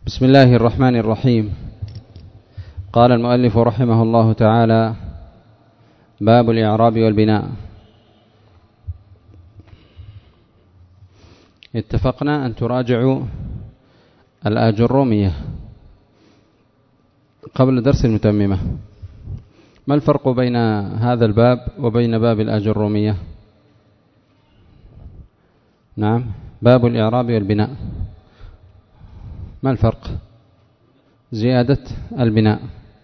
بسم الله الرحمن الرحيم. قال المؤلف رحمه الله تعالى: باب الإعراب والبناء. اتفقنا أن تراجعوا الآجرومية قبل درس المتممة. ما الفرق بين هذا الباب وبين باب الآجرومية؟ نعم، باب الإعراب والبناء، ما الفرق؟ زيادة البناء.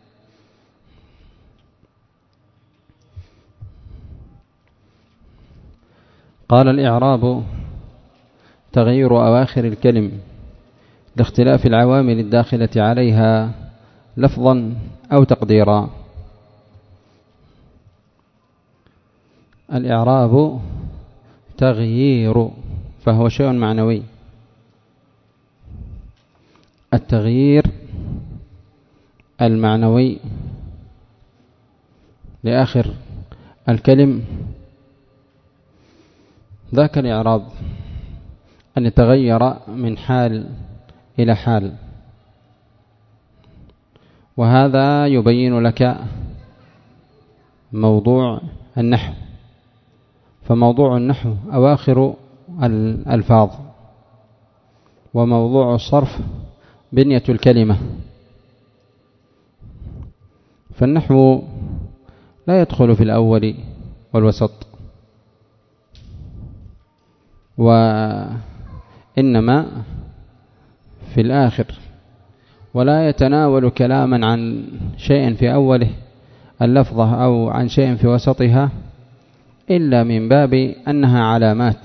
قال: الإعراب تغيير أواخر الكلم لاختلاف العوامل الداخلة عليها لفظا أو تقديرا. الإعراب تغيير، فهو شيء معنوي. التغيير المعنوي لآخر الكلم ذاك الإعراب، أن يتغير من حال إلى حال، وهذا يبين لك موضوع النحو. فموضوع النحو أواخر الألفاظ، وموضوع الصرف بنية الكلمة. فالنحو لا يدخل في الأول والوسط، وإنما في الآخر، ولا يتناول كلاما عن شيء في أوله اللفظة أو عن شيء في وسطها إلا من باب أنها علامات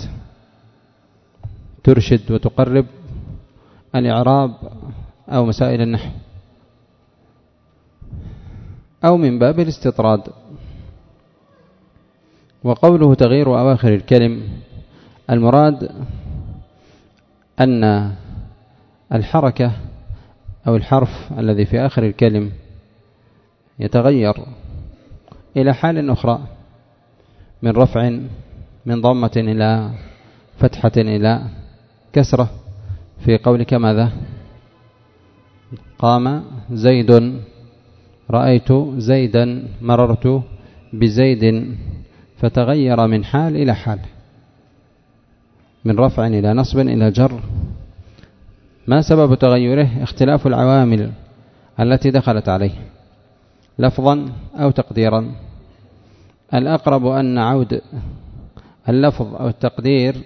ترشد وتقرب الإعراب أو مسائل النحو، أو من باب الاستطراد. وقوله تغيير أواخر الكلم، المراد أن الحركة أو الحرف الذي في آخر الكلم يتغير إلى حال أخرى، من رفع، من ضمة إلى فتحة إلى كسرة. في قولك ماذا؟ قام زيد، رأيت زيدا، مررت بزيد. فتغير من حال إلى حال، من رفع إلى نصب إلى جر. ما سبب تغيره؟ اختلاف العوامل التي دخلت عليه لفظا أو تقديرا. الأقرب أن عود اللفظ أو التقدير،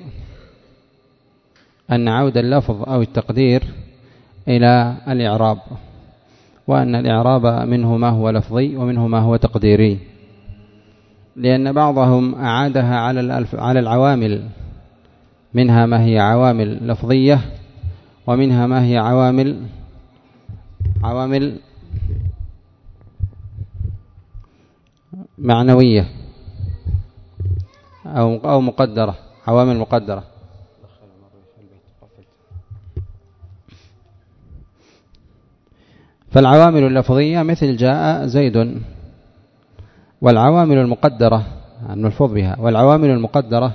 أن عود اللفظ أو التقدير إلى الإعراب، وأن الإعراب منه ما هو لفظي ومنه ما هو تقديري، لأن بعضهم أعادها على العوامل، منها ما هي عوامل لفظية، ومنها ما هي عوامل معنوية أو مقدرة، عوامل مقدرة. فالعوامل اللفظية مثل جاء زيد، والعوامل المقدرة الملفوظ بها، والعوامل المقدرة،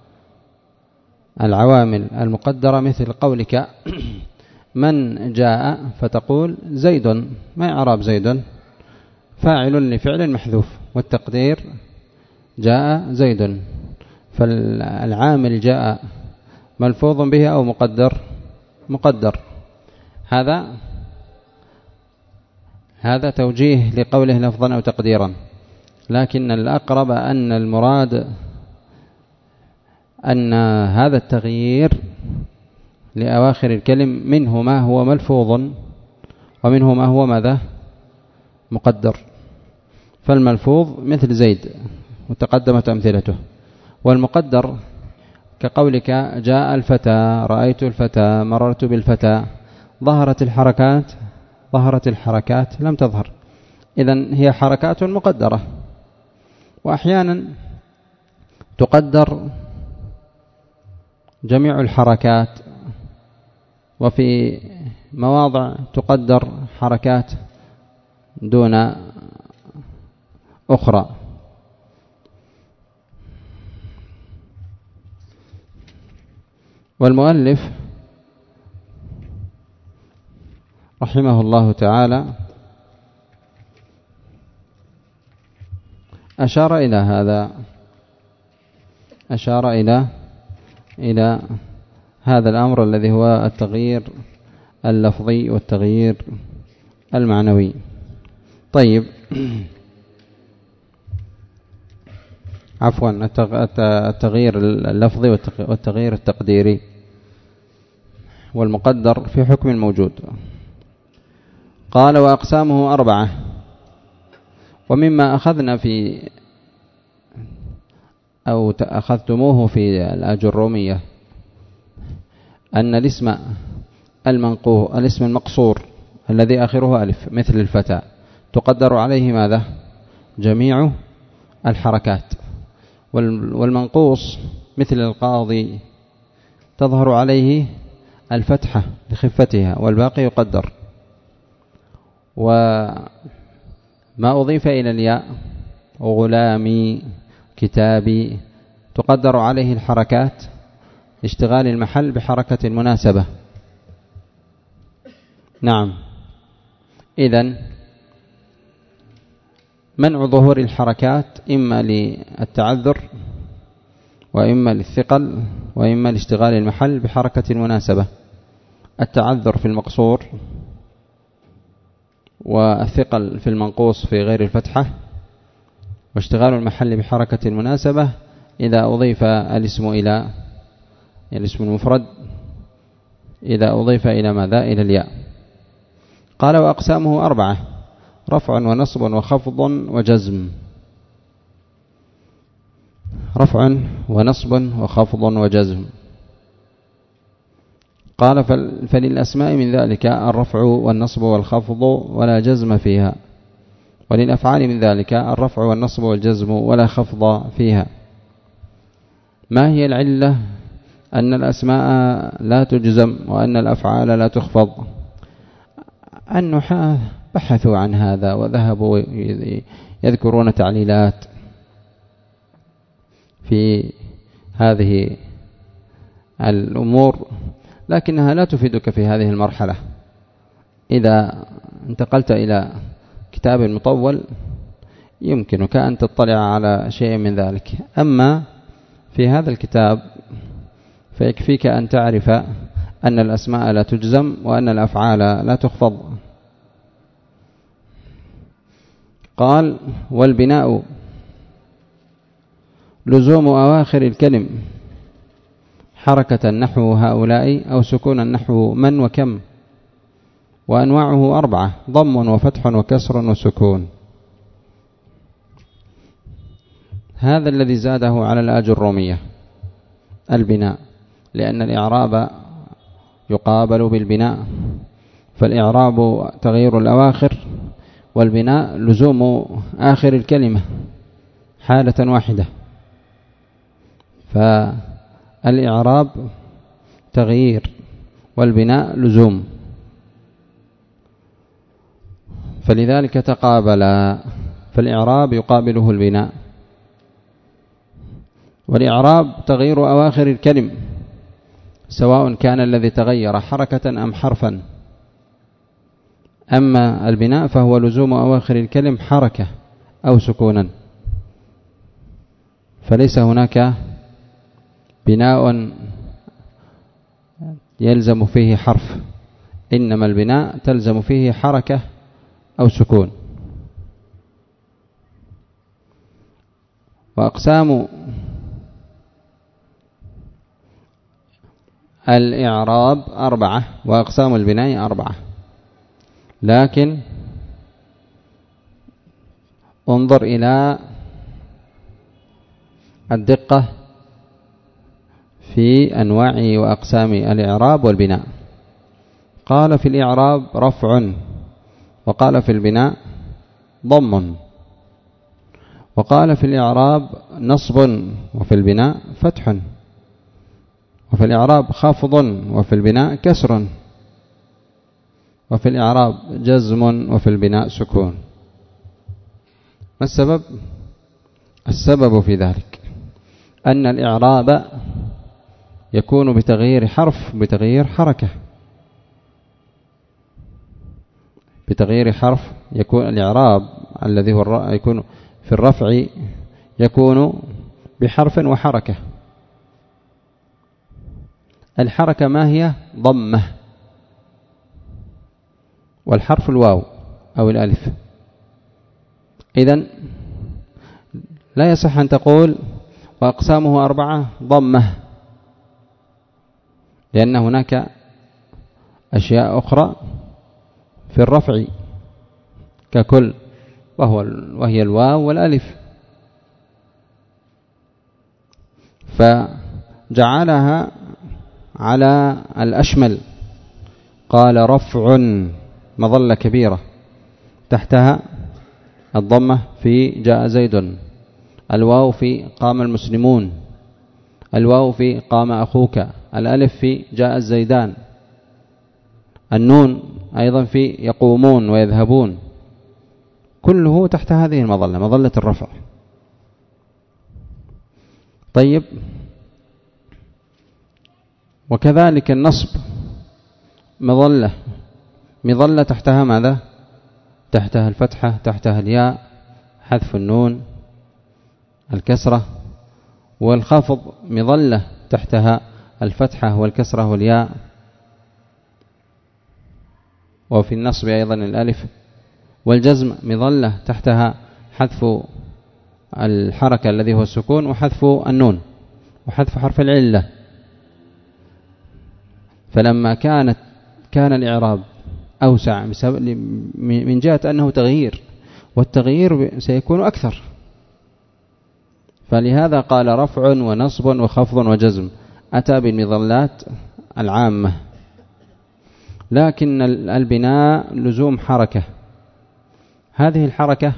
العوامل المقدرة مثل قولك من جاء، فتقول زيد. ما إعراب زيد؟ فاعل لفعل محذوف، والتقدير جاء زيد. فالعامل جاء ملفوظ به أو مقدر. هذا توجيه لقوله لفظا أو تقديرا، لكن الأقرب أن المراد أن هذا التغيير لأواخر الكلم منه ما هو ملفوظ، ومنه ما هو ماذا؟ مقدر. فالملفوظ مثل زيد وتقدمت أمثلته، والمقدر كقولك جاء الفتى، رأيت الفتى، مررت بالفتى. ظهرت الحركات لم تظهر، إذن هي حركات مقدرة. وأحيانا تقدر جميع الحركات، وفي مواضع تقدر حركات دون أخرى. والمؤلف رحمه الله تعالى أشار إلى هذا، أشار إلى هذا الأمر الذي هو التغيير اللفظي والتغيير المعنوي. طيب، عفوا، التغيير اللفظي والتغيير التقديري والمقدر في حكم الموجود. قال وأقسامه 4. ومما أخذنا في أو أخذتموه في الأجرومية أن الاسم المقصور الذي آخره ألف مثل الفتى تقدر عليه ماذا؟ جميع الحركات، والمنقوص مثل القاضي تظهر عليه الفتحة لخفتها والباقي يقدر. وما أضيف إلى الياء غلامي كتابي تقدر عليه الحركات اشتغال المحل بحركة المناسبة. نعم، إذن منع ظهور الحركات إما للتعذر وإما للثقل وإما لاشتغال المحل بحركة المناسبة. التعذر في المقصور والثقل في المنقوص في غير الفتحة، واشتغال المحل بحركة المناسبة إذا أضيف الاسم إلى الاسم المفرد، إذا أضيف إلى ماذا؟ إلى الياء. قال وأقسامه 4: رفع ونصب وخفض وجزم. رفع ونصب وخفض وجزم. قال فللأسماء من ذلك الرفع والنصب والخفض ولا جزم فيها، وللأفعال من ذلك الرفع والنصب والجزم ولا خفض فيها. ما هي العلة أن الأسماء لا تجزم وأن الأفعال لا تخفض؟ النحاة بحثوا عن هذا وذهبوا يذكرون تعليلات في هذه الأمور، لكنها لا تفيدك في هذه المرحلة. إذا انتقلت إلى كتاب مطول يمكنك أن تطلع على شيء من ذلك، أما في هذا الكتاب فيكفيك أن تعرف أن الأسماء لا تجزم وأن الأفعال لا تخفض. قال والبناء لزوم أواخر الكلم حركة نحو هؤلاء أو سكونا نحو من وكم، وأنواعه 4: ضم وفتح وكسر وسكون. هذا الذي زاده على الآجرومية البناء، لأن الإعراب يقابل بالبناء، فالإعراب تغيير الأواخر والبناء لزوم آخر الكلمة حالة واحدة. فالإعراب تغيير والبناء لزوم، فلذلك تقابلا، فالإعراب يقابله البناء. والإعراب تغيير أواخر الكلم سواء كان الذي تغير حركة أم حرفا، أما البناء فهو لزوم أواخر الكلم حركة أو سكونا، فليس هناك بناء يلزم فيه حرف، إنما البناء تلزم فيه حركة أو سكون. وأقسام الإعراب 4 وأقسام البناء 4، لكن انظر إلى الدقة في أنواع وأقسام الإعراب والبناء. قال في الإعراب رفع، وقال في البناء ضم، وقال في الإعراب نصب وفي البناء فتح، وفي الإعراب خفض وفي البناء كسر، وفي الإعراب جزم وفي البناء سكون. ما السبب؟ السبب في ذلك أن الإعراب يكون بتغيير حرف بتغيير حركة، بتغيير حرف يكون الإعراب الذي هو يكون في الرفع يكون بحرف وحركة. الحركة ما هي؟ ضمة، والحرف الواو أو الألف. إذن لا يصح أن تقول وأقسامه 4 ضمة، لأن هناك أشياء أخرى في الرفع ككل وهي الواو والألف، فجعلها على الأشمل. قال رفع مظلة كبيرة تحتها الضمة في جاء زيد، الواو في قام المسلمون، الواو في قام أخوك، الألف في جاء الزيدان، النون أيضا في يقومون ويذهبون، كله تحت هذه المظلة، مظلة الرفع. طيب، وكذلك النصب مظلة تحتها ماذا؟ تحتها الفتحة، تحتها الياء، حذف النون، الكسرة. والخفض مظلة تحتها الفتحة والكسرة والياء، وفي النصب أيضا الألف. والجزم مظلة تحتها حذف الحركة الذي هو السكون، وحذف النون، وحذف حرف العلة. فلما كان الإعراب أوسع من جهة أنه تغيير، والتغيير سيكون أكثر، فلهذا قال رفع ونصب وخفض وجزم، أتى بالمظلات العامة. لكن البناء لزوم حركة، هذه الحركة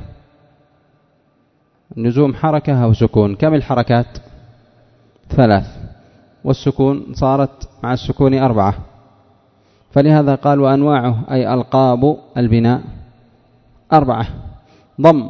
لزوم حركة أو سكون. كم الحركات؟ 3، والسكون صارت مع السكون 4. فلهذا قال وأنواعه أي ألقاب البناء 4. ضم،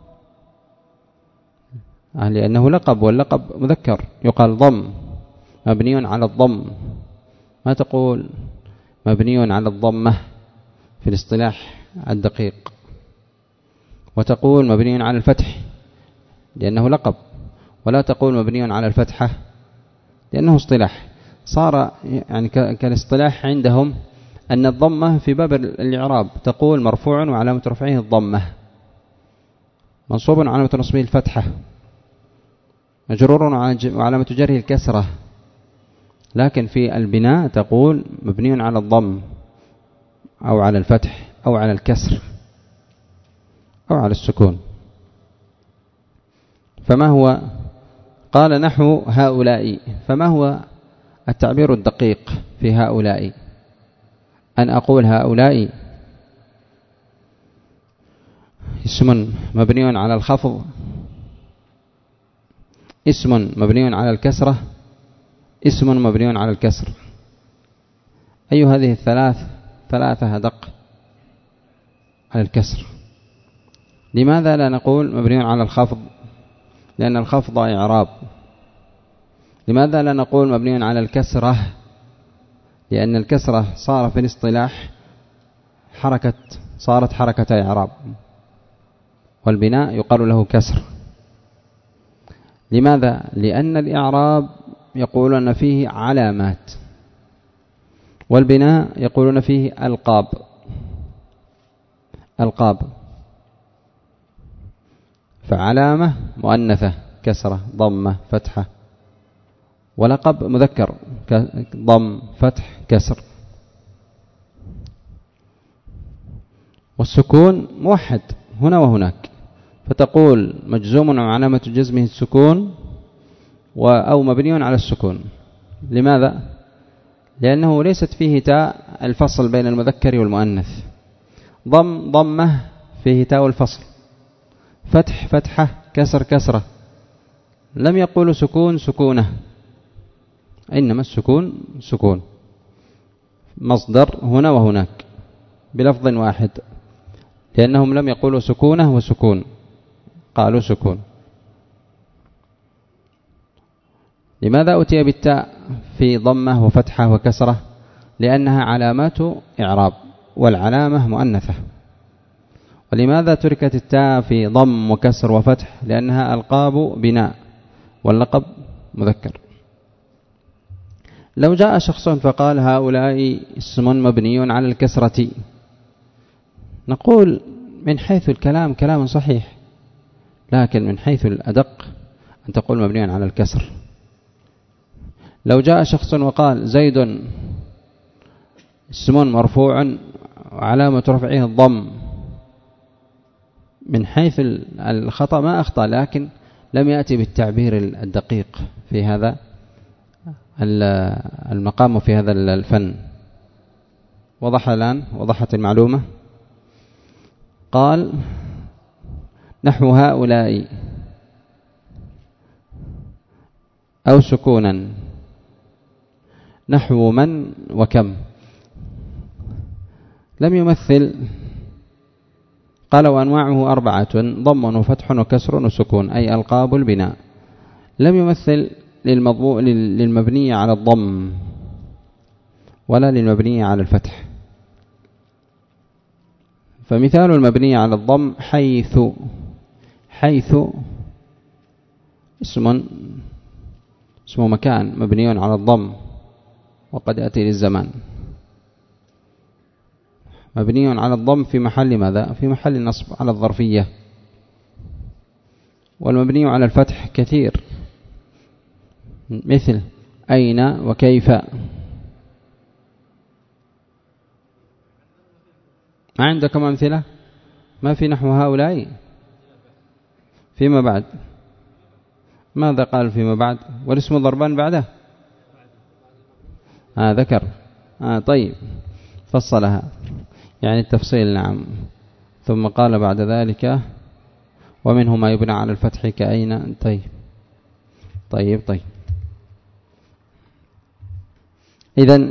لأنه لقب، واللقب مذكر يقال ضم، مبني على الضم. ما تقول مبني على الضمة في الاصطلاح الدقيق، وتقول مبني على الفتح لأنه لقب، ولا تقول مبني على الفتحة لأنه اصطلاح. صار يعني كالاصطلاح عندهم أن الضمة في باب الإعراب تقول مرفوع وعلامة رفعه الضمة، منصوب وعلامة نصبه الفتحة، مجرور وعلامة جره الكسرة. لكن في البناء تقول مبني على الضم أو على الفتح أو على الكسر أو على السكون. فما هو؟ قال نحو هؤلاء. فما هو التعبير الدقيق في هؤلاء؟ أن أقول هؤلاء اسم مبني على الخفض، اسم مبني على الكسرة، اسم مبني على الكسر. أي هذه ثلاثة أدق؟ على الكسر. لماذا لا نقول مبني على الخفض؟ لأن الخفض إعراب. لماذا لا نقول مبني على الكسرة؟ لأن الكسرة صار في الاصطلاح صارت حركة إعراب، والبناء يقال له كسر. لماذا؟ لأن الإعراب يقولون فيه علامات، والبناء يقولون فيه ألقاب. فعلامة مؤنثة كسرة ضمة فتحة، ولقب مذكر ضم فتح كسر. والسكون موحد هنا وهناك، فتقول مجزوم وعلامة جزمه السكون أو مبني على السكون. لماذا؟ لأنه ليست فيه تاء الفصل بين المذكر والمؤنث. ضمة فيه تاء الفصل، فتح فتحة، كسر كسرة. لم يقولوا سكون سكونة، إنما السكون سكون، مصدر هنا وهناك بلفظ واحد، لأنهم لم يقولوا سكونة وسكون، قالوا سكون. لماذا أتي بالتاء في ضمة وفتحة وكسرة؟ لأنها علامات إعراب، والعلامة مؤنثة ولماذا تركت التاء في ضم وكسر وفتح؟ لأنها ألقاب بناء واللقب مذكر. لو جاء شخص فقال هؤلاء اسم مبني على الكسرة، نقول من حيث الكلام كلام صحيح، لكن من حيث الأدق أن تقول مبني على الكسر. لو جاء شخص وقال زيد اسم مرفوع وعلامة رفعه الضم، من حيث الخطأ ما أخطأ، لكن لم يأتي بالتعبير الدقيق في هذا المقام وفي هذا الفن. وضح الآن؟ وضحت المعلومة؟ قال نحو هؤلاء أو سكونا نحو من وكم. لم يمثل، قال وأنواعه 4: ضم وفتح وكسر وسكون، أي ألقاب البناء. لم يمثل للمبني على الضم ولا للمبني على الفتح. فمثال المبني على الضم حيث اسم مكان مبني على الضم وقد يأتي للزمان، مبني على الضم في محل ماذا؟ في محل نصب على الظرفية. والمبني على الفتح كثير، مثل أين وكيف. ما عندكم أمثلة؟ ما في نحو هؤلاء؟ فيما بعد ماذا قال فيما بعد؟ والاسم ضربان بعده ذكر طيب فصلها يعني التفصيل. نعم. ثم قال بعد ذلك ومنه ما يبنى على الفتح كأين. طيب إذن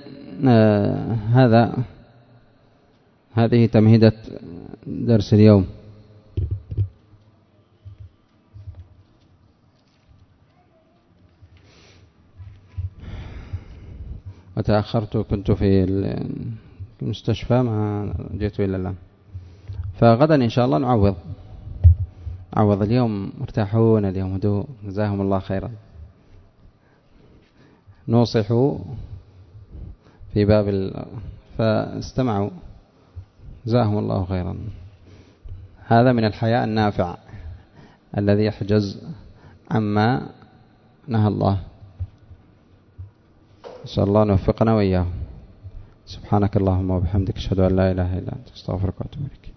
هذه تمهيدة درس اليوم. وتأخرت، كنت في المستشفى ما جئت إلى الآن. فغدا إن شاء الله نعوض. اليوم مرتاحون، اليوم هدوء، جزاهم الله خيرا. نوصحوا في باب فاستمعوا، جزاهم الله خيرا. هذا من الحياء النافع الذي يحجز عما نهى الله. إن شاء الله نوفقنا وإياهم. سبحانك اللهم وبحمدك، أشهد أن لا إله إلا أنت، أستغفرك وأتوب إليك.